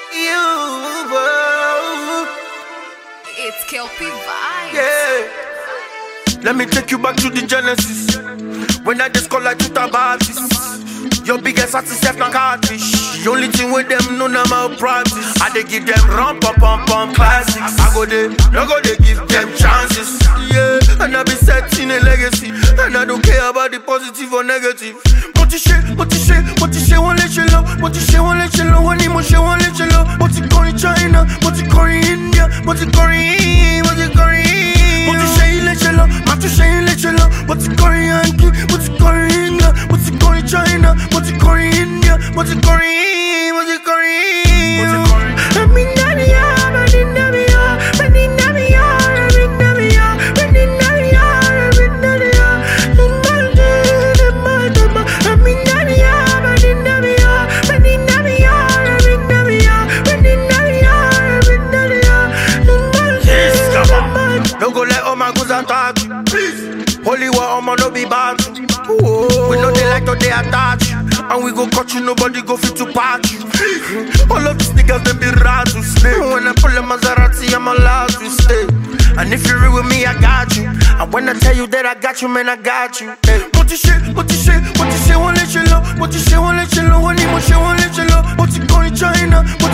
It's Kelpie Vibes. Yeah. Let me take you back to the genesis. When I just call like two tabatis. Your biggest artist left na catfish. The only thing with them no normal practice. I dey give them rum pum classics. I go they give them chances. Yeah, and I be setting a legacy. And I don't care about the positive or negative. What you say, won't let you love. What you say, won't let you love. When you must won't let you love. What you call in China, what you call in India, what you call in, what you call in. What you say, let you love. What you say, let you love. What you call in Yankee, what you call in England, what you call in China, what you call in India, what you call in, what you call in, what you call in. I'm in Navia, I'm in Navia, I'm in Navia, I'm in Navia, I'm in Navia, I'm in Navia. I'm in Navia, I'm in Navia, I'm in Navia, I'm in Navia, I'm in Navia, I'm in Navia. Yes, come on. Don't go let all my goods attack you, please. Holy war, I'ma no be bad. We know they like to they attach you. And we go cut you, nobody go fit to patch you. All of these niggas, them be rats to stay. When I pull a Maserati, I'm allowed to stay. And if you're real with me, I got you. And when I tell you that I got you, man, I got you. What you say, won't let you love. What you say, won't let you love. When you must won't let you love. What you call in China?